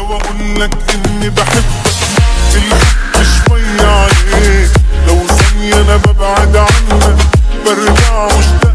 واقولك اني بحبك، الحب شوية عليك، لو ثانية انا ببعد عنك برجع مشتاق